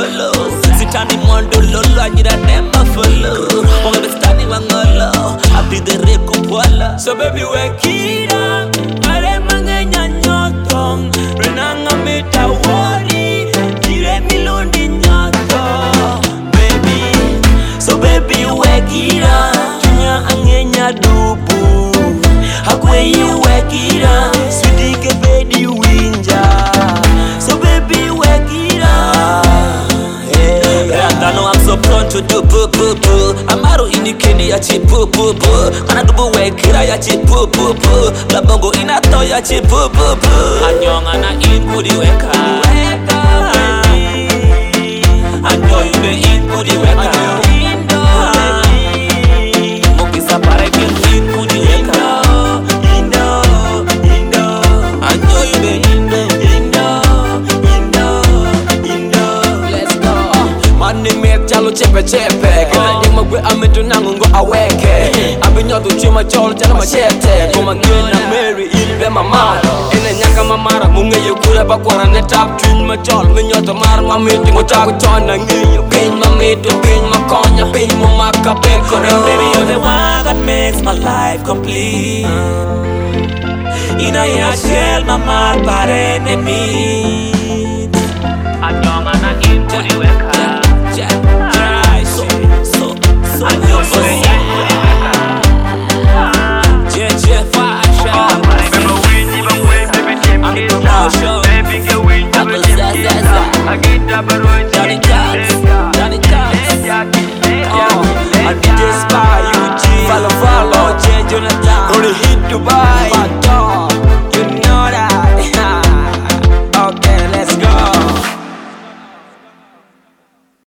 follow. Sitani mondo lolo ajira nema follow. Wangabe stani wangolo abdi dere kupwala. So baby wekira are mangenya nyotong renanga meta wori dire milundi nyoto baby. So baby wekira tunya angenya dubu hakwe you wekira sweetie ke baby winja. So baby wekira I know I'm so prone to do boo boo boo. Amaro inikeni ya chi boo boo boo. Kana dubu wekira ya chi boo boo boo. Labongo inato ya chi boo boo boo. Anyonga na in budi weka. Anyo yube in budi weka. Mokisa pare kin in budi weka. Anyo yube chalo chepe chepe kila nyama gwe ametu nangungo aweke abinyoto chima cholo chalo machete kuma gina Mary ilbe mamaro ene nyanga mamara munge yukura bakwara ne tap twin ma cholo minyoto mar mamiti ngotako chona ngiyo pin mamito pin makonya pin mumaka pekore. Baby you're the one that makes my life complete. Ina ya shell mamar pare ne meet. Anyonga na in budi weka.